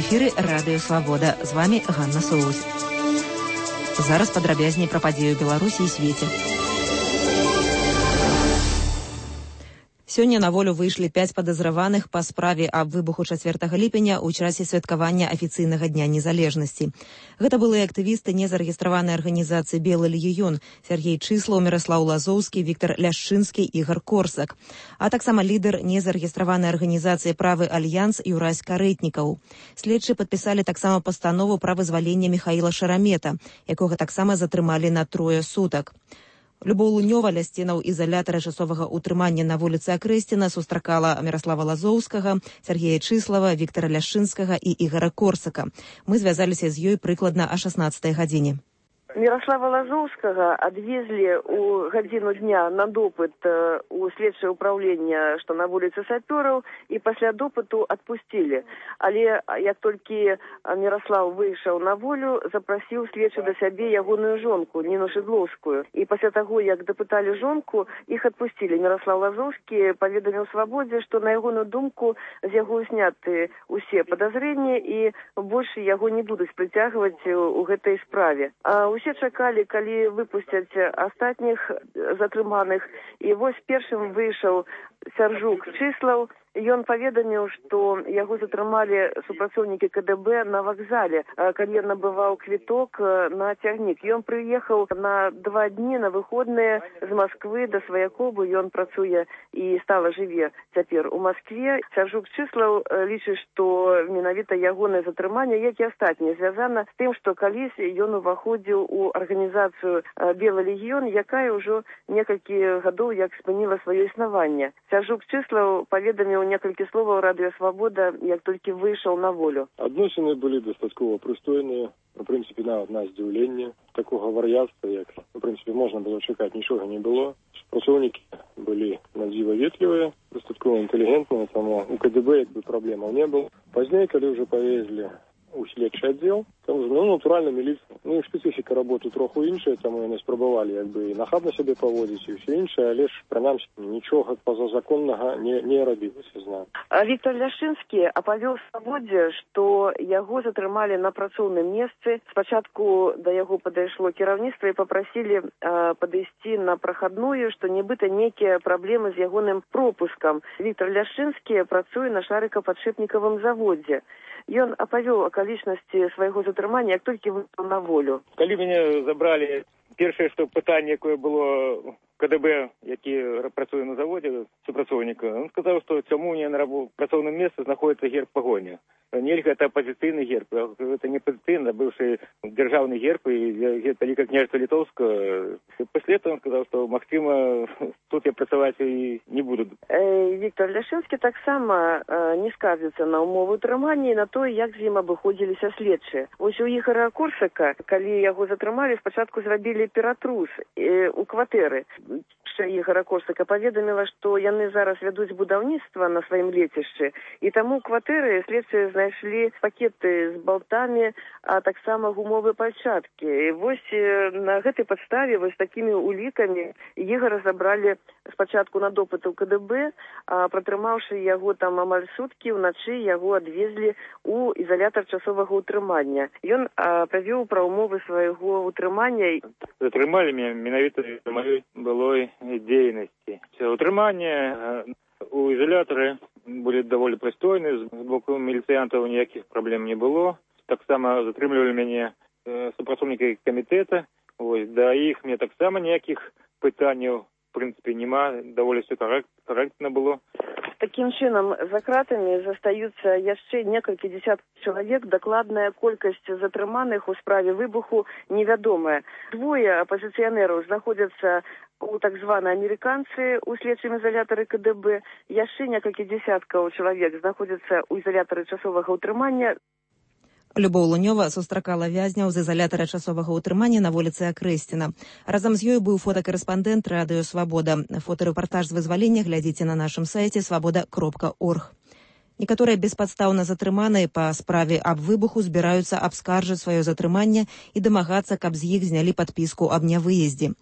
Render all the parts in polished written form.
эфіры Радыё Свабода. З вами Ганна Соус. Зараз падрабязней пра падзею Беларусі і свеце. Сёння на волю выйшлі 5 падазраваных па справе аб выбуху 4 ліпеня ў часе святкавання афіцыйнага дня незалежнасці. Гэта былі актывісты незарэгістраванай арганізацыі «Белы легіён» Сергей Чыслаў, Міраслаў Лазоўскі, Віктор Ляшчынскі, Ігор Корсак, а таксама лідар незарэгістраванай арганізацыі «Правы Альянс» Юрась Карэтнікаў. Следчы падпісалі таксама пастанову пра вызваленне Міхаіла Шарамета, якога таксама затрымалі на 3 сутак. Любоў Лунёва ля сценаў ізалятара часовага ўтрымання на вуліцы Акрэсціна сустракала Міраслава Лазоўскага, Сергея Чыслава, Віктора Ляшчынскага і Ігора Корсака. Мы звязаліся з ёй прыкладна о 16 гадзіне. Міраслава Лазоўскага адвезлі ў гадзіну дня на допыт у следчае ўпраўленне, што на вуліцы Сапёраў, і пасля допыту адпусцілі. Але як толькі Міраслаў выйшаў на волю, запрасіў следчы да сябе ягоную жонку, Ніну Шыдлоўскую. І пасля таго, як дапыталі жонку, іх адпусцілі. Міраслаў Лазоўскі паведаміў Свабодзе, што на ягоную думку з яго зняты ўсе падазрэнні і больш яго не будуць прыцягваць у гэтай справе. Усе чакалі, калі выпусцяць астатніх затрыманых. І вось першым выйшаў Сяржук Чыслаў. Ён паведаміў, што яго затрымалі супрацоўнікі КДБ на вакзале, калі ён набываў квіток на цягнік. Ён прыехаў на 2 дні на выходныя з Масквы да сваякобы. Ён працуе і стала жыве цяпер у Маскве. Сяржук Чыслаў лічыць, што менавіта ягонае затрыманне, як і астатнія, звязана з тым, што калісь ён уваходзіў у арганізацыю «Белы легіён», якая ўжо некалькі гадоў як спыніла сваё існаванне. Сяржук Чыслаў паведаміў некалькі словаў Радыё Свабода, як толькі выйшаў на волю. Адносіны былі дастаткова прыстойныя. В прынцыпе, нават на здзіўленне такога вар'яцтва, як, в прынцыпе, можна было чакаць, нічога не было. Супрацоўнікі былі надзіва ветлівыя, дастаткова інтэлігентныя, таму у КДБ як бы праблемаў не было. Пазней, калі ўжо павезлі у следчы аддзел, там, натуральна, міліцыя. І спецыфіка работы троху іншая, таму яны спрабавалі як бы нахабна сябе паводзіць і ўсё іншае, але ж, прынамсі, нічога пазазаконнага не рабілася, знаю. Віктор Ляшчынскі апавёў Свабодзе, што яго затрымалі на працоўным месцы. Спачатку да яго падайшло кіраўніцтва і папрасілі падысці на прахадную, што нібыта нейкія праблемы з ягоным пропускам. Віктор Ляшчынскі працуе на шарыкападшипнікавым заводзе. Ён апавёў акалічнасці свайго затрымання, як толькі выйшаў на волю. Калі мяне забралі, першае, што пытанне, якое было КДБ, які працуе на заводзе, супрацоўніка, он сказаў, што чаму не на працоўным месцы знаходіцца герб пагоня. Нельга, это апозіцыйны герб. Это не апозіцыйны, а быўшы дзяржаўны герб і Вялікае княжества Літоўскае. Пасля этого он сказаў, што, магчыма, тут я працаваць і не буду. Віктор Ляшчынскі таксама не скардзіцца на ўмовы ўтрымання і на то, як з ім абыходзіліся следчыя. Вось у Ігора Корсака, калі яго затрымалі, спачатку зрабілі ператрус у кватэры. Ігора Корсака паведаміла, што яны зараз вядуць будаўніцтва на сваім лецішчы, і таму кватэры следчыя знайшлі пакеты з балтамі, а таксама гумовыя пальчаткі. І вось на гэтай падставе, вось такімі улікамі, Ігора забралі спачатку на допыт у КДБ, а пратрымаўшы яго там амаль суткі, уначы яго адвезлі у ізалятар часовага ўтрымання. Ён павёў пра ўмовы свайго ўтрымання. Затрымалі мяне менавіта за маёй былой дзейнасці. Утрыманне у ізалятары былі даволі прыстойныя, з боку міліцыянтаў ніякіх праблем не было. Таксама затрымлівалі мяне супрацоўнікі камітэта. Ось, да іх мне таксама ніякіх пытанняў, в прынцыпе, няма. Даволі все корректно было. Такім чынам, за кратамі застаюцца яшчэ некалькі дзесяткаў чалавек. Дакладная колькасць затрыманых у справе выбуху невядомая. 2 апазіцыянераў знаходзяцца у так званай амерыканцы у следчым ізалятары КДБ. Яшчэ некалькі дзесяткаў чалавек знаходзяцца ў ізалятары часовага ўтрымання. Любоў Лунёва сустракала вязняў з ізалятара часовага ўтрымання на вуліцы Акрэсціна. Разам з ёй быў фотакарэспандэнт Радыё Свабода. Фотарэпартаж з вызвалення глядзіце на нашым сайце свабода.орг. Некаторыя беспадстаўна затрыманыя па справе аб выбуху збіраюцца абскаржыць сваё затрыманне і дамагацца, каб з іх знялі падпіску аб нявыездзе.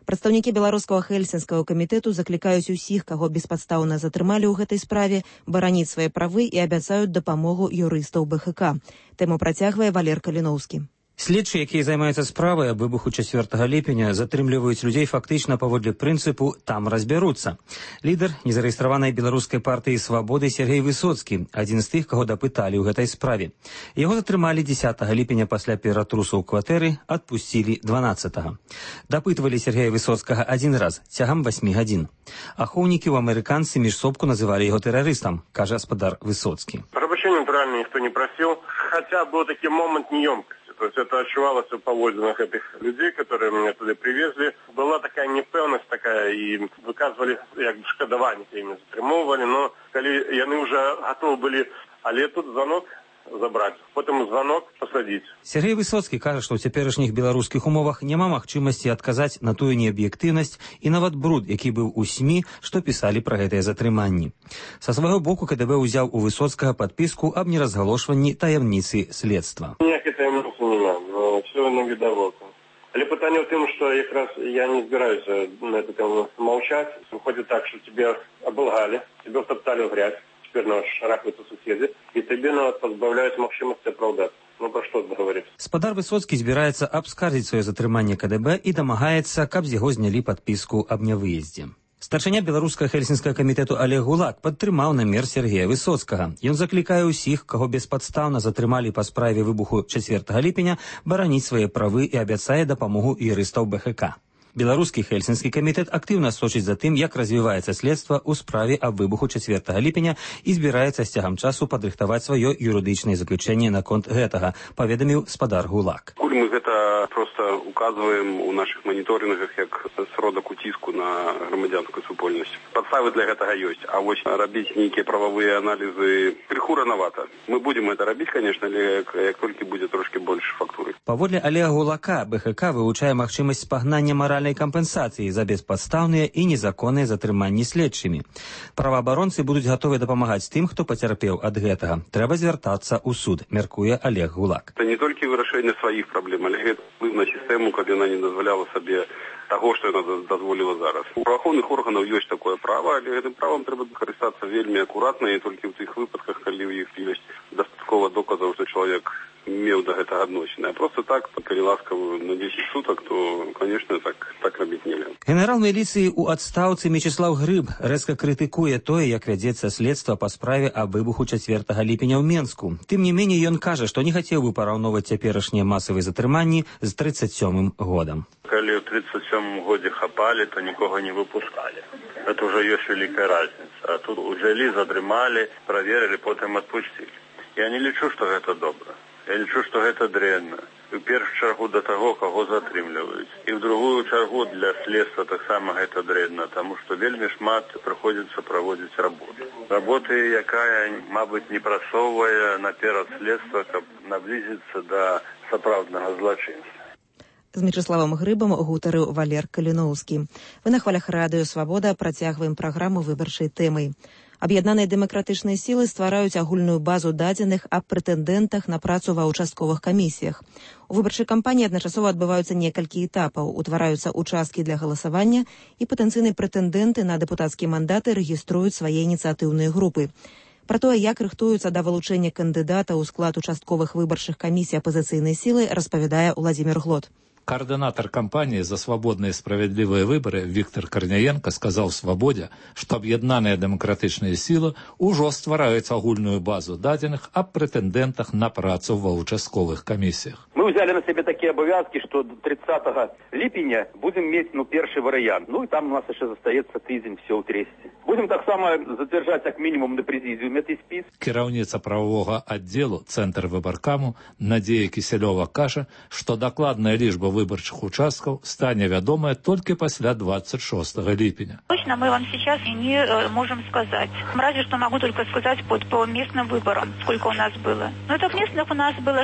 Прадстаўнікі беларускага хельсінскага камітэту заклікаюць усіх, каго беспадстаўна затрымалі ў гэтай справе, бараніць свае правы і абяцаюць дапамогу юрыстаў БХК. Тэму працягвае Валер Каліноўскі. Следчыя, якія займаюцца справай аб выбуху 4 ліпеня, затрымліваюць людзей фактычна паводле прынцыпу «там разбяруцца». Лідар незарэгістраванай беларускай партыі «Свабоды» Сергей Высоцкі, адзін з тых, каго дапыталі ў гэтай справе. Яго затрымалі 10 ліпеня пасля ператрусу ў кватэры, адпусцілі 12-го. Дапытвалі Сергея Высоцкага адзін раз, цягам 8 гадзін. Ахоўнікі ў амерыканцы міжсобку называлі яго тэрарыстам, кажа гаспадар Высоцкі. Прабачэння, натуральна, ніхто не просил, хотя был такой момент неёмкости. То есть это отчувалось в поводинах этих людей, которые меня туда привезли. Была такая непевность такая, и выказывали як бы шкодование, ими затрымоўвали, но коли яны уже готовы были, але тут звонок забрать, потом звонок посадить. Сергей Высоцкі кажа, што ў цяперашніх беларускіх умовах няма магчымасці адказаць на тую неаб'ектыўнасць і нават бруд, які быў у СМІ, што пісалі пра гэтыя затрыманні. Са свайго боку КДБ ўзяў у Высоцкага падпіску аб неразгалошванні таямніцы следства. Ніякай таямніцы няма, все на видовоку. Але пытанне в том, что якраз я не збираюсь на это молчать. Выходит так, что тебя оболгали, тебя втоптали в грязь. Теперь нас шарахаются соседи, и тебе позбавляют магчымасці апраўдацца. Ну, про што говорится? Гаспадар Высоцкі збіраецца абскардзіць сваё затрыманне КДБ і дамагаецца, каб з яго знялі падпіску аб нявыездзе. Старшыня беларускага хельсінскага камітэту Олег Гулак падтрымаў намер Сергея Высоцкага. Ён заклікае ўсіх, каго беспадстаўна затрымалі па справе выбуху 4 ліпеня, бараніць свае правы і абяцае дапамогу юрыстаў БХК. Беларускі хельсінскі камітэт актыўна сочыць за тым, як развіваецца следства ў справе аб выбуху 4 ліпеня і збіраецца з цягам часу падрыхтаваць сваё юрыдычнае заключэнне наконт гэтага, паведаміў спадар Гулак. Куль мы гэта проста указваем у нашых маніторынгах як сродак уціску на грамадзянскую супольнасць. Падставы для гэтага ёсць, а вось рабіць нейкія прававыя аналізы крыху ранавата. Мы будзем гэта рабіць, конечно, але як толькі будзе трошки больш фактуры. Паводле Олега Гулака, БХК вывучае магчымасць спагнання маральнай кампенсацыі за беспадстаўныя і незаконныя затрыманні следчымі. Праваабаронцы будуць гатовы дапамагаць тым, хто пацярпеў ад гэтага. Трэба звяртацца ў суд, мяркуе Олег Гулак. Это не толькі вырашэнне сваіх праблем, але гэта ўплыў на сістэму, каб яна не дазваляла сабе таго, што яна дазволіла зараз. У праваахоўных органаў ёсць такое права, але гэтым правам трэба карыстацца вельмі акуратна і толькі ў тых выпадках, калі ў іх ёсць дастаткова доказаў, што чалавек меў да гэтага адносіны. А просто так, калі ласкава на 10 сутак, то, конечно, так рабіць нельга. Генерал міліцыі ў адстаўцы Мечыслаў Грыб рэзка крытыкуе тое, як вядзецца следства па справе аб выбуху 4 ліпеня ў Менску. Тым не меней, ён кажа, што не хацеў бы параўноўваць цяперашнія масавыя затрыманні з 37 годам. Калі ў 37 годзе хапалі, то нікога не выпускалі. Это уже ёсць вялікая разница. А тут узялі, затрымалі, праверылі, потым адпусцілі. Я не лічу, што гэта добра. Я лічу, што гэта дрэнна. У першую чаргу да таго, каго затрымліваюць. І ў другую чаргу для следства таксама гэта дрэнна, таму што вельмі шмат прыходзіцца праводзіць работу. Работы, якая, мабыць, не прасоўвае наперад следства, каб наблізіцца да сапраўднага злачынства. З Мечыславам Грыбам гутарыў Валер Каліноўскі. Вы на хвалях радыё «Свабода» працягваем праграму выбарчай тэмай. Аб'яднаныя дэмакратычныя сілы ствараюць агульную базу дадзеных аб прэтэндэнтах на працу ва ўчастковых камісіях. У выбарчай кампаніі адначасова адбываюцца некалькі этапаў, утвараюцца участкі для галасавання і патэнцыйныя прэтэндэнты на дэпутацкія мандаты рэгіструюць свае ініцыятыўныя групы. Пра тое, як рыхтуюцца да вылучэння кандыдата ў склад участковых выбарчых камісій апазіцыйнай сілы, распавядае Владзімір Глот. Координатор кампании «За свободные и справедливые выборы» Виктор Корняенко сказал в «Свободе», что объединенные демократичные силы уже ствараюць агульную базу дадзеных об претендентах на працу ва участковых комиссиях. Мы взяли на себя такие обовязки, что до 30 липеня будем иметь первый вариант. Ну и там у нас еще остается тыдзень, все утрясти. Будем так само затвержать как минимум на президиуме этой спис. Кіраўніца правового отделу Центр выбаркаму Надзея Киселева кажа, что докладная лічба выборчих участков стане вядомая только после 26 липеня. Точно мы вам сейчас не можем сказать. Разве что могу только сказать по местным выборам, сколько у нас было. Но это местных у нас было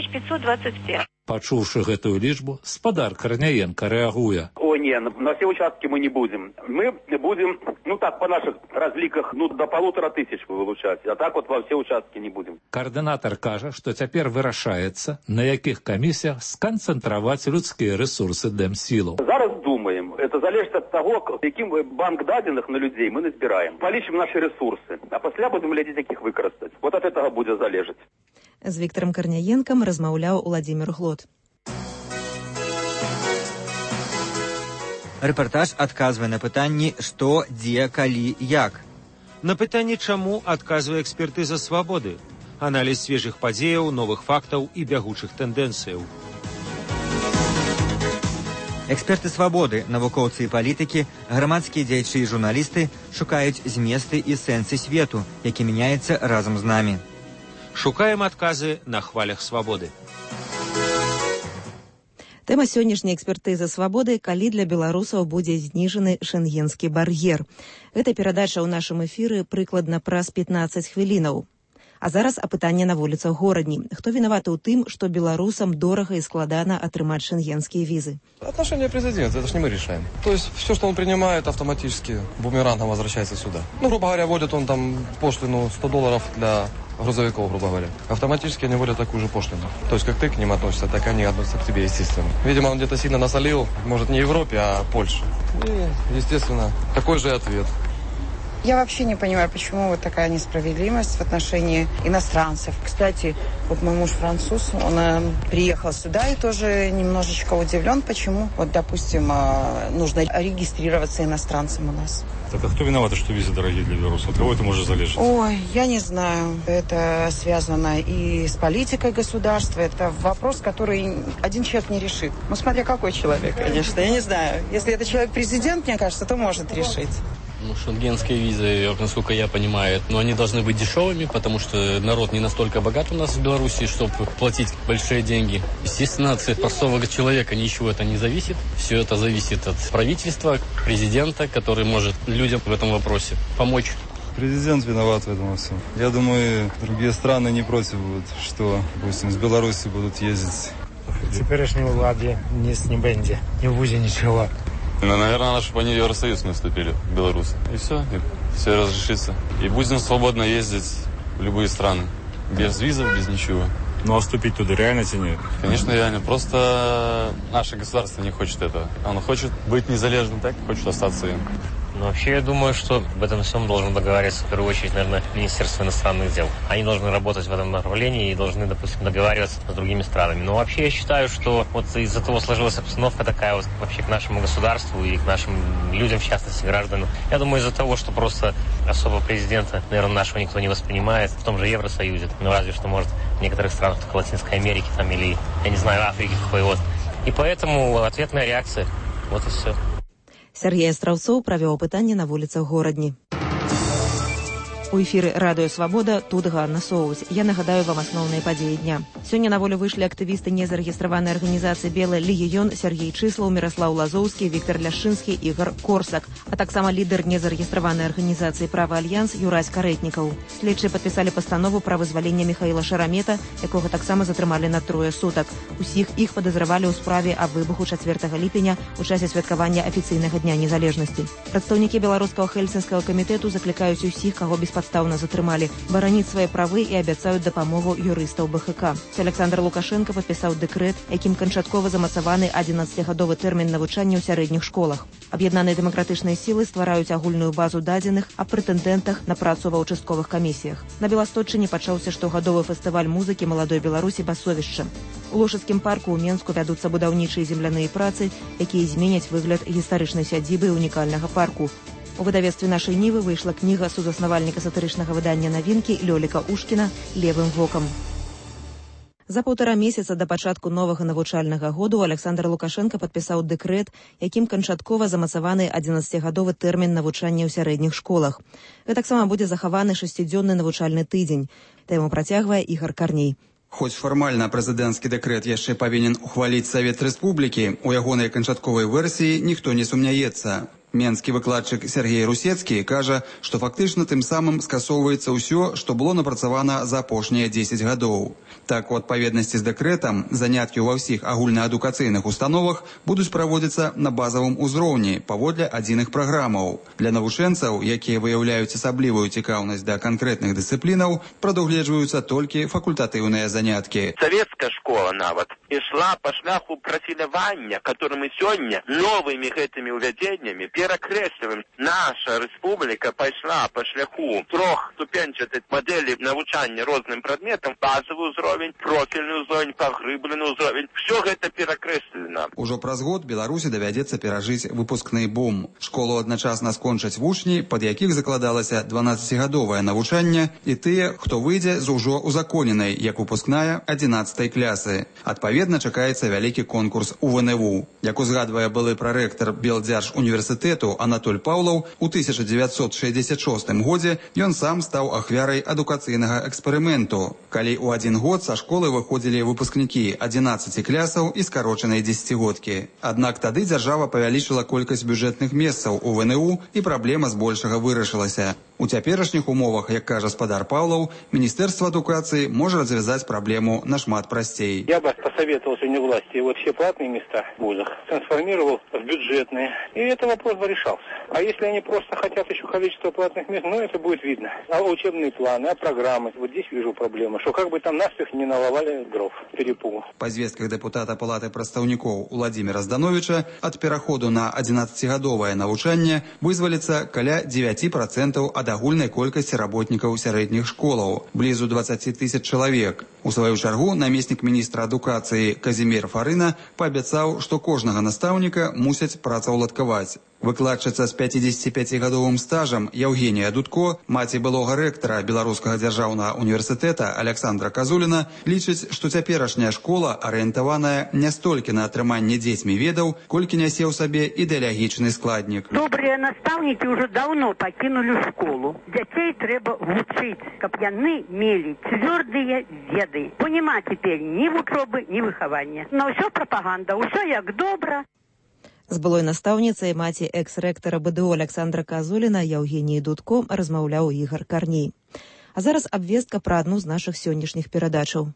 6525. Пачуўшы гэтую лічбу, спадар Корняенко рэагуе. О, не, на все участки мы не будем. Мы будем, так, по наших разликах, до 1500 вылучать. А так вот во все участки не будем. Координатор кажа, што цяпер вырашаецца, на якіх камісіях сканцэнтраваць людскія рэсурсы Дэмсілаў. Зараз думаем. делаем. Это зависит от того, каким банк даденных на людей мы назбираем. Полічым наши ресурсы, а пасля будем глядзець, якіх выкарыстаць. Вот от этого будет залежать. З Віктором Карняенком размаўляў Владимир Глот. Рэпартаж адказвае на пытанні «Што, дзе, калі, як?». На пытанне «Чаму?» адказвае экспертыза «Свабоды». Аналіз свежых падзеяў, новых фактаў і бягучых тэндэнцыяў. Эксперты «Свабоды», навукоўцы і палітыкі, грамадскія дзеячы і журналісты шукаюць зместы і сэнсы свету, які мяняецца разам з намі. Шукаем адказы на хвалях «Свабоды». Тэма сённяшняй экспертызы «Свабоды», калі для беларусаў будзе зніжаны шэнгенскі бар'ер. Гэта перадача ў нашым эфіры прыкладна праз 15 хвілінаў. А зараз апытанне на вуліцах горадні. Хто вінаваты ў тым, што беларусам дорага і складана атрымаць шэнгенскія визы? Отношение президента, это ж не мы решаем. То есть все, что он принимает, автоматически бумерангом возвращается сюда. Ну, грубо говоря, вводят он там пошлину $100 для грузовиков, грубо говоря. Автоматически они вводят такую же пошлину. То есть как ты к ним относишься, так они относятся к тебе, естественно. Видимо, он где-то сильно насолил, может, не Европе, а Польше. И, естественно, такой же ответ. Я вообще не понимаю, почему вот такая несправедливость в отношении иностранцев. Кстати, вот мой муж француз, он приехал сюда и тоже немножечко удивлен, почему, вот, допустим, нужно регистрироваться иностранцам у нас. Так а кто виноват, что визы дорогие для белорусов? От кого это может залежать? Ой, я не знаю. Это связано и с политикой государства. Это вопрос, который один человек не решит. Ну, смотря какой человек, конечно. Я не знаю. Если это человек-президент, мне кажется, то может решить. Ну, шенгенские визы, насколько я понимаю, но они должны быть дешевыми, потому что народ не настолько богат у нас в Беларуси, чтобы платить большие деньги. Естественно, от простого человека ничего это не зависит. Все это зависит от правительства, президента, который может людям в этом вопросе помочь. Президент виноват в этом всем. Я думаю, другие страны не против будут, что, допустим, с Беларуси будут ездить. Теперешней влади не будет, не будет ничего. Ну, наверное, надо, чтобы они в Евросоюз не вступили, белорусы. И все разрешится. И будем свободно ездить в любые страны. Без визов, без ничего. Ну, а вступить туда реально тянет? Конечно, реально. Просто наше государство не хочет этого. Оно хочет быть незалежным, так хочет остаться им. Но вообще, я думаю, что об этом всем должен договариваться, в первую очередь, наверное, Министерство иностранных дел. Они должны работать в этом направлении и должны, допустим, договариваться с другими странами. Но вообще, я считаю, что вот из-за того сложилась обстановка такая вот вообще к нашему государству и к нашим людям, в частности, гражданам. Я думаю, из-за того, что просто особо президента, наверное, нашего никто не воспринимает в том же Евросоюзе. Ну, разве что, может, в некоторых странах только Латинской Америки там или, я не знаю, Африки какой вот. И поэтому ответная реакция. Вот и все. Сергей Астраўцоў правёў апытанне на вуліцах горадні. У эфіры радыё «Свабода», тут Ганна Соус. Я нагадаю вам асноўныя падзеі дня. Сёння на волю выйшлі актывісты незарэгістраванай арганізацыі «Белы легіён» Сергей Чыслаў, Міраслаў Лазоўскі, Віктор Ляшчынскі, Ігор Корсак, а таксама лідар незарэгістраванай арганізацыі «Права Альянс» Юрась Карэтнікаў. Следчыя падпісалі пастанову пра вызваленне Міхаіла Шарамета, якога таксама затрымалі на 3 сутак. Усіх іх падазравалі ў справе аб выбуху 4 ліпеня у часе святкавання афіцыйнага дня незалежнасці. Прадстаўнікі беларускага хельсінскага камітэту заклікаюць усіх, каго беспадстаўна затрымалі, бараніць свае правы і абяцаюць дапамогу юрыстаў БХК. Александр Лукашенко падпісаў дэкрэт, якім канчаткова замацаваны 11-гадовы тэрмін навучання ў сярэдніх школах. Аб'яднаныя дэмакратычныя сілы ствараюць агульную базу дадзеных аб прэтэндэнтах на працу ва ўчастковых камісіях. На Беласточчыне пачаўся штогадовы фестываль музыкі маладой Беларусі «Басовішча». У Лошыцкім парку ў Менску вядуцца будаўнічыя земляныя працы, якія зменяць выгляд гістарычнай сядзібы і унікальнага парку. У выдавецтве нашай Нівы выйшла кніга сузаснавальніка сатырычнага выдання навінкі Лёліка Ушкіна «Левым вокам». За 1,5 месяца да пачатку новага навучальнага году Александр Лукашенко падпісаў дэкрэт, якім канчаткова замацаваны 11-гадовы тэрмін навучання ў сярэдніх школах. Гэтаксама будзе захаваны 6-дзённы навучальны тыдзень. Тэму працягвае Ігор Карней. Хоць фармальна прэзідэнцкі дэкрэт яшчэ павінен ухваліць Савет Рэспублікі, у ягонай канчатковай версіі ніхто не сумняецца. Менскі выкладчык Сергей Русецкі кажа, што фактычна тым самым скасоўваецца ўсё, што было напрацавана за апошнія 10 гадоў. Так, у адпаведнасці з дэкрэтам, заняткі ва ўсіх агульнаадукацыйных установах будуць праводзіцца на базавым узроўні паводле адзіных праграмаў. Для навучэнцаў, якія выяўляюць асаблівую цікаўнасць да канкрэтных дысцыплінаў, прадугледжваюцца толькі факультатыўныя заняткі. Савецкая школа нават ішла па шляху прафілявання, который мы сёння новымі гэтымі ўвядзеннямі перакрэсліваем. Наша рэспубліка пайшла па шляху трохступенчатай мадэлі навучання розным прадметам: базавы ўзровень, профільны ўзровень, паглыблены ўзровень. Всё гэта перакрэслена. Ужо праз год Беларусі давядзецца перажыць выпускны бум. Школу адначасна скончаць вучні, пад якіх закладалася 12-гадовае навучанне, і тыя, хто выйдзе з ужо узаконенай, як выпускная, 11-й клясы. Адпаведна, чакаецца вялікі конкурс у ВНУ. Як узгадвае былы прарэктар Белдзяржуніверсітэту Анатоль Паўлаў, у 1966 годзе ён сам стаў ахвярай адукацыйнага эксперыменту, калі ў адзін год са школы выходзілі выпускнікі 11 клясаў і скарочанай 10-годкі. Аднак тады дзяржава павялічыла колькасць бюджэтных месцаў у ВНУ, і праблема збольшага вырашылася. У цяперашніх умовах, як кажа спадар Паўлаў, Міністэрства адукацыі можа развязаць праблему нашмат прасцей. Я бы посоветовал сегодня власти вот все платные места в вузах трансформировал в бюджетные, и этот вопрос бы решался. А если они просто хотят еще количество платных мест, ну это будет видно. А учебные планы, а программы, вот здесь вижу проблему, что как бы там наспех не наловали дров, перепугу. Па звестках дэпутата Палаты прадстаўнікоў Владзіміра Здановіча, ад пераходу на 11-гадовае навучанне вызваліцца каля 9% ад агульнай колькасці работнікаў сярэдніх школаў, блізу 20 тысяч чалавек. У сваю чаргу намеснік міністра адукацыі Казімір Фарына паабяцаў, што кожнага настаўніка мусяць працаўладкаваць. Выкладчыца з 55-гадовым стажам Яўгенія Дудко, маці былога рэктара Беларускага дзяржаўнага універсітэта Александра Казуліна, лічыць, што цяперашняя школа арыентаваная не столькі на атрыманне дзецьмі ведаў, колькі нясе ў сабе ідэалагічны складнік. Добрыя настаўнікі ўжо даўно пакінулі школу. Дзяцей трэба вучыць, каб яны мелі цвёрдыя веды. Бо няма цяпер ні вучобы, ні выхавання. На ўсё прапаганда, ўсё як добра. З былой настаўніцай маці экс-рэктара БДУ Александра Казуліна Яўгеніі Дудко размаўляў Ігар Карней. А зараз абвестка пра адну з нашых сённяшніх перадачаў.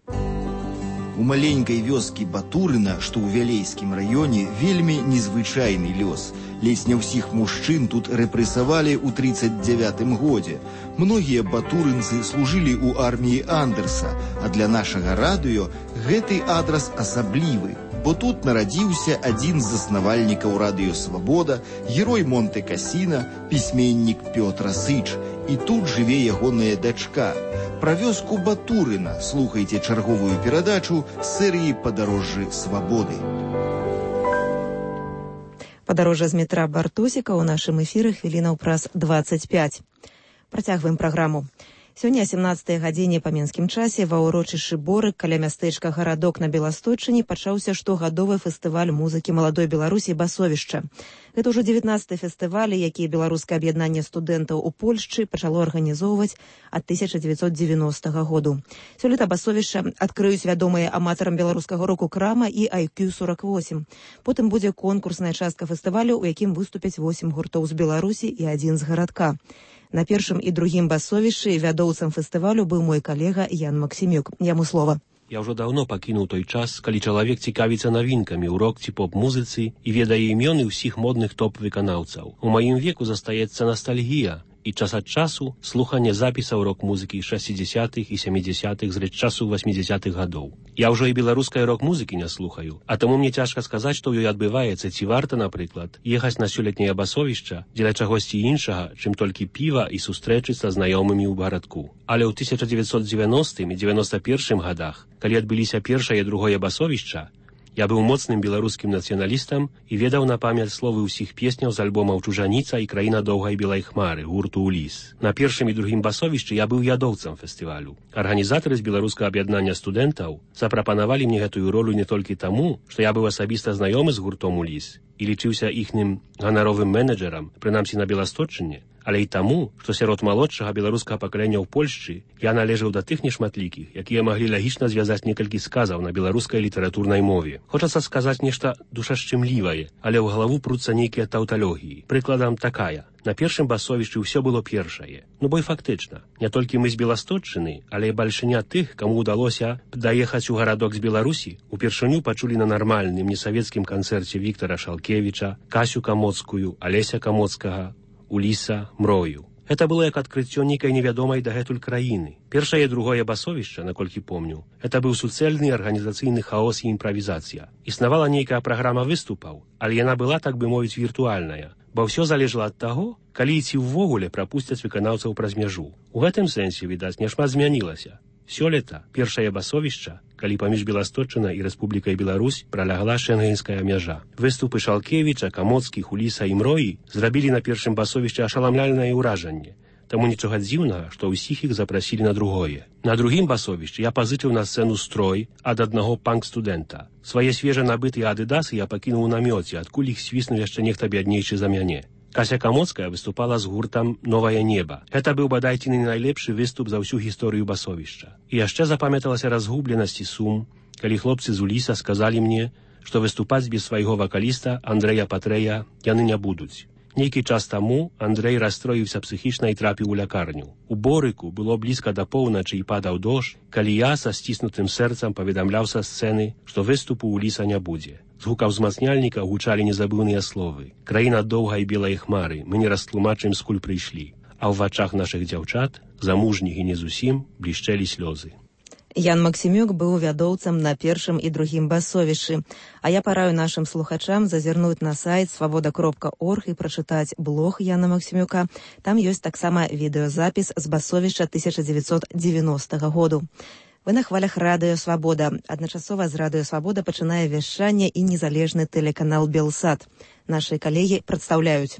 У маленькай вёскі Батурына, што ў Вялейскім раёне, вельмі незвычайны лёс. Ледзь не ўсіх мужчын тут рэпрэсавалі ў 39-м годзе. Многія батурынцы служылі ў арміі Андерса, а для нашага радыё гэты адрас асаблівы. Бо тут нарадзіўся адзін з заснавальнікаў радыё «Свабода», герой Монте-Касіна, пісьменнік Пётр Сыч. І тут жыве ягоная дачка. Пра вёску Батурына слухайце чарговую перадачу з серыі «Падарожжы свабоды». Падарожжа з метра Бартусіка ў нашым эфіры хвілінаў праз 25. Працягваем праграму. Сёння о 17-й гадзіне па менскім часе ва ўрочышчы Борык каля мястэчка Гарадок на Беласточчыне пачаўся штогадовы фестываль музыкі маладой Беларусі «Басовішча». Гэта ўжо 19-й фестываль, які Беларускае аб'яднанне студэнтаў у Польшчы пачало арганізоўваць ад 1990 году. Сёлета «Басовішча» адкрыюць вядомыя аматарам беларускага року Крама і IQ48. Потым будзе конкурсная частка фестывалю, у якім выступяць 8 гуртоў з Беларусі і 1 з гарадка. На першым і другім «Басовішчы» вядоўцам фестывалю быў мой калега Ян Максімюк. Яму слова. Я ўжо даўно пакінуў той час, калі чалавек цікавіцца навінкамі ў рок ці поп-музыцы і ведае імёны ўсіх модных топ-выканаўцаў. У маім веку застаецца настальгія і час ад часу слуханне запісаў рок-музыкі 60-х і 70-х з рэчасу 80-х гадоў. Я ўжо і беларускай рок-музыкі не слухаю, а таму мне цяжка сказаць, што ў ёй адбываецца, ці варта, напрыклад, ехаць на сёлетняе Басовішча дзеля чагосьці іншага, чым толькі піва і сустрэчы са знаёмымі ў гарадку. Але ў 1990 і 91 годах, калі адбыліся першае і другое Басовішча, я быў моцным беларускім нацыяналістам і ведаў на памяць словы ўсіх песняў з альбомаў «Чужаніца» і «Краіна доўгай белай хмары» гурту «Уліс». На першым і другім Басовішчы я быў ядоўцам фестывалю. Арганізатары з беларускага аб'яднання студэнтаў запрапанавалі мне гэтую ролю не толькі таму, што я быў асабіста знаёмы з гуртом «Уліс» і лічыўся іхным ганаровым менеджерам, прынамсі на Беласточчыне, але і таму, што сярод малодшага беларускага пакалення ў Польшчы я належаў да тых нешматлікіх, якія маглі лагічна звязаць некалькі сказаў на беларускай літаратурнай мове. Хочацца сказаць нешта душашчымлівае, але ў галаву пруцца нейкія таўталогіі. Прыкладам такая. На першым басовішчы ўсё было першае. Ну бо і фактычна, не толькі мы з Беласточчыны, але і бальшыня тых, каму ўдалося даехаць у гарадок з Беларусі, упершыню пачулі на нармальным несавецкім канцэрце Віктара Шалкевіча, Касю Камоцкую, Алеся Камоцкага, Уліса Мрою. Гэта было як адкрыццё нейкай невядомай дагэтуль краіны. Першае і другое басовішча, наколькі помню, гэта быў суцэльны арганізацыйны хаос і імправізацыя. Існавала нейкая праграма выступаў, але яна была, так бы мовіць, віртуальная. Бо ўсё залежала ад таго, калі ці ўвогуле прапусцяць выканаўцаў праз мяжу. У гэтым сэнсе, відаць, няшмат змянілася. Сёлета першае басовішча, калі паміж Беласточчынай і Рэспублікай Беларусь пралягла шэнгенская мяжа. Выступы Шалкевіча, Камоцкіх, Уліса і Мроі зрабілі на першым басовішчы ашаламляльнае ўражанне. Таму нічога дзіўнага, што ўсіх іх запрасілі на другое. На другім басовішчы я пазычыў на сцэну строй ад аднаго панк-студэнта. Свае свежа набытыя адыдасы я пакінуў у намёце, адкуль іх свіснуў яшчэ нехта бяднейшы за мяне. Кася Камоцкая выступала з гуртам «Новае неба». Гэта быў бадай ці не найлепшы выступ за ўсю гісторыю басовішча. І яшчэ запамяталася разгубленасць і сум, калі хлопцы з Уліса сказалі мне, што выступаць без свайго вакаліста Андрэя Патрэя яны не будуць. Нейкі час таму Андрэй расстроіўся псіхічна і трапіў у лякарню. У Борыку было блізка да поўначы і падаў дождж, калі я са сціснутым сэрцам паведамляў са сцэны, што выступу Уліса не будзе. З гукаў узмацняльніка гучалі незабыўныя словы. Краіна доўгай белай хмары, мы не растлумачым, скуль прыйшлі. А ў вачах нашых дзяўчат, замужніх і не зусім, блішчэлі слёзы. Ян Максімюк быў вядоўцам на першым і другім басовішчы. А я параю нашым слухачам зазірнуць на сайт свабода.орг і прачытаць блог Яна Максімюка. Там ёсць таксама відэазапіс з басовішча 1990 году. Вы на хвалях Радыё Свабода. Адначасова з Радыё Свабода пачынае вяшчанне і незалежны тэлеканал Белсат. Нашы калегі прадстаўляюць.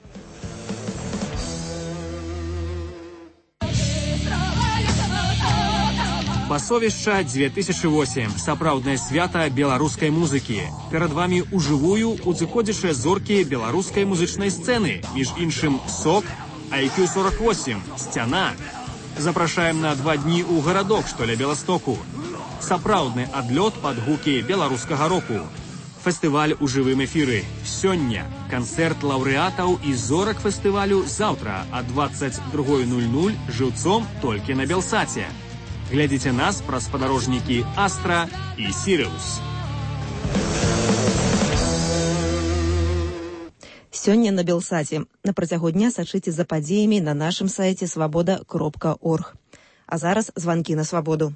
Басовішча 2008. Сапраўднае свята беларускай музыкі. Перад вамі ужывую узыходзячыя зоркі беларускай музычнай сцэны, між іншым СОК, IQ48, Сцяна. Запрашаем на 2 дні ў гарадок, што ля Беластоку. Сапраўдны адлёт пад гукі беларускага року. Фестываль у жывым эфіры. Сёння канцэрт лаўрэатаў і зорак фестывалю заўтра а 22:00 жыўцом толькі на Белсаце. Глядзіце нас праз спадарожнікі Астра і Сіриус. Сёння на Белсаце. На працягу дня сачыце за падзеямі на нашым сайце свабода.орг. А зараз званкі на свабоду.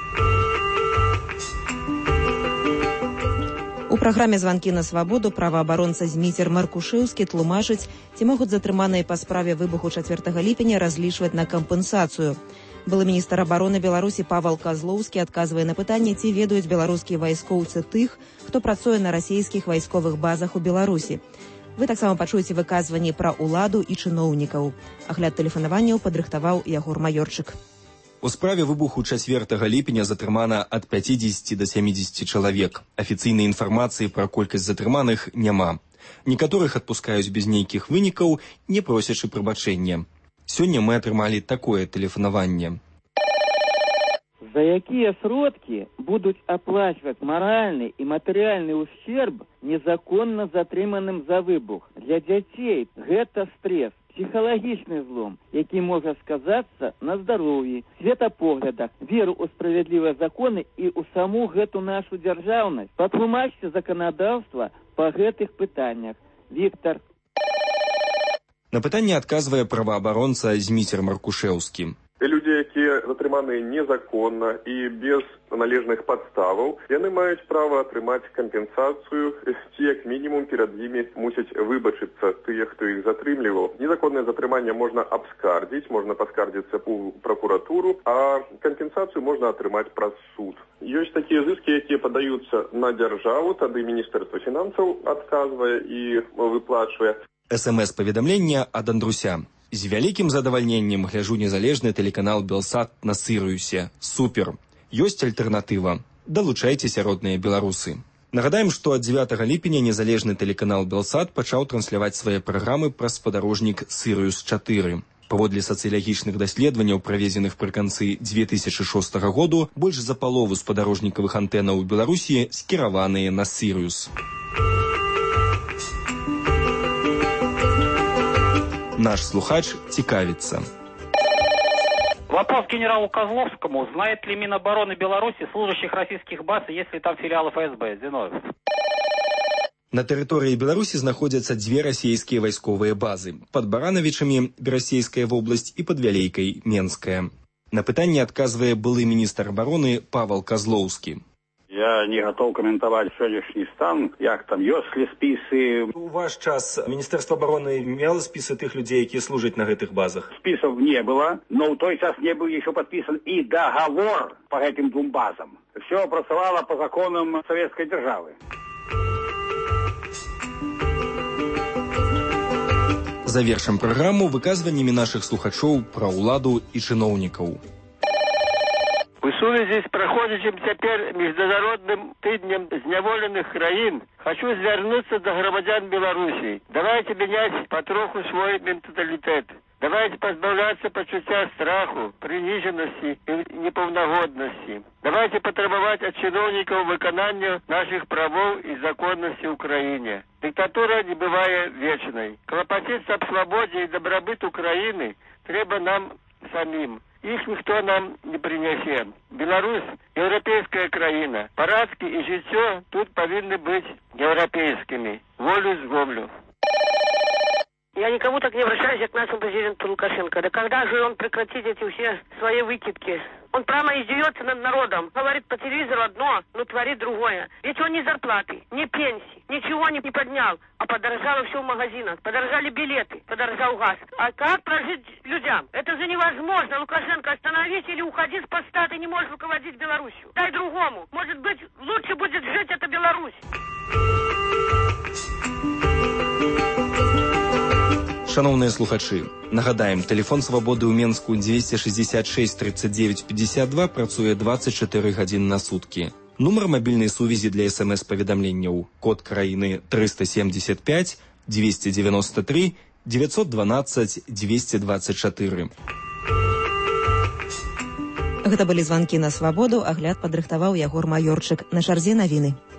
У праграме «Званкі на свабоду» праваабаронца Зміцер Маркушэўскі тлумачыць, ці могуць затрыманыя па справе выбуху 4 ліпеня разлічваць на кампенсацыю. Былы міністр абароны Беларусі Павел Козлоўскі адказвае на пытанне, ці ведаюць беларускія вайскоўцы тых, хто працуе на расійскіх вайсковых базах у Беларусі. Вы таксама пачуеце выказванні пра ўладу і чыноўнікаў. Агляд тэлефанаванняў падрыхтаваў Ягор Маёрчык. У справе выбуху 4 ліпеня затрымана ад 50 до 70 чалавек. Афіцыйнай інфармацыі пра колькасць затрыманых няма. Некаторых адпускаюць без нейкіх вынікаў, не просячы прабачэння. Сёння мы атрымалі такое тэлефанаванне. За якія сродкі будуць аплачваць маральны і матэрыяльны ущерб незаконна затрыманым за выбух? Для дзяцей гэта стресс, псіхалагічны злом, які можа сказацца на здароўі, светапоглядах, веру ў справядлівыя законы і ў саму гэту нашу дзяржаўнасць. Патлумачце заканадаўства па гэтых пытаннях. Віктор. На пытанне адказвае праваабаронца Зміцер Маркушэўскі. Людзі, якія затрыманыя незаконна і без належных падставаў, яны маюць права атрымаць кампенсацыю, ці як мінімум перад імі мусяць выбачыцца тыя, хто іх затрымліваў. Незаконнае затрыманне можна абскардзіць, можна паскардзіцца ў пракуратуру, а кампенсацыю можна атрымаць праз суд. Ёсць такія зыскі, якія падаюцца на дзяржаву, тады Міністэрства фінансаў адказвае і выплачвае. СМС-паведамлення ад Андруся. З вялікім задавальненнем гляжу незалежны тэлеканал Белсат на Сірыусе. Супер. Ёсць альтэрнатыва. Далучайцеся, родныя беларусы. Нагадаем, што ад 9 ліпеня незалежны тэлеканал «Белсат» пачаў трансляваць свае праграмы праз спадарожнік «Сірыус-4». Паводле сацыялагічных даследаванняў, праведзеных пры канцы 2006 году, больш за палову спадарожнікавых антэнаў у Беларусі скіраваныя на «Сірыус». Наш слухач цікавіцца. Вопрос генералу Козловскому. Знает ли Минобороны Беларуси служащих российских баз, если там филиалы ФСБ? Зиновьев. На тэрыторыі Беларусі знаходзяцца дзве расійскія вайсковыя базы. Пад Баранавічамі Берасейская вобласць і пад Вялейкай Менская. На пытанне адказвае былы міністр абароны Павел Козлоўскі. Я не готов комментовать сегодняшний стан, як там, ёсць ли списы. У ваш час Міністэрства обороны мело списы тых людей, якія служаць на гэтых базах? Списов не было, но в той час не был еще подписан и договор по этим двум базам. Все працавало по законам советской державы. Завершым праграму выказваннямі нашых слухачоў пра ўладу і чыноўнікаў. У сувязі з праходзячым цяпер міжнародным тыднем зняволеных краін хочу звярнуцца да грамадзян Беларусі. Давайте менять потроху свой менталітэт. Давайте позбавляться пачуцця страху, прыніжанасці і непаўнагоднасці. Давайте патрабаваць ад чыноўнікаў выканання наших правоў і законнасці ў краіне. Диктатура не бывае вечнай. Клапаціцца аб свабодзе і дабрабыт Украіны трэба нам самим. Их никто нам не принесе. Беларусь – европейская краина. Парадки и житё тут повинны быть европейскими. Волю с волю. Я никому так не обращаюсь, как к нашему президенту Лукашенко. Да когда же он прекратит эти все свои выкидки? Он прямо издевается над народом. Говорит по телевизору одно, но творит другое. Ведь он ни зарплаты, ни пенсии, ничего не поднял. А подорожало все в магазинах. Подорожали билеты, подорожал газ. А как прожить людям? Это же невозможно. Лукашенко, остановись или уходи с поста. Ты не можешь руководить Беларусью. Дай другому. Может быть, лучше будет жить эта Беларусь. Шановныя слухачы, нагадаем, тэлефон свабоды ў Менску 266 39 52 працуе 24 гадзіны на суткі. Нумар мабільнай сувязі для СМС-паведамленняў. Код краіны 375 293 912 224. Гэта былі званкі на свабоду, агляд падрыхтаваў Ягор Маёрчык. На чарзе навіны.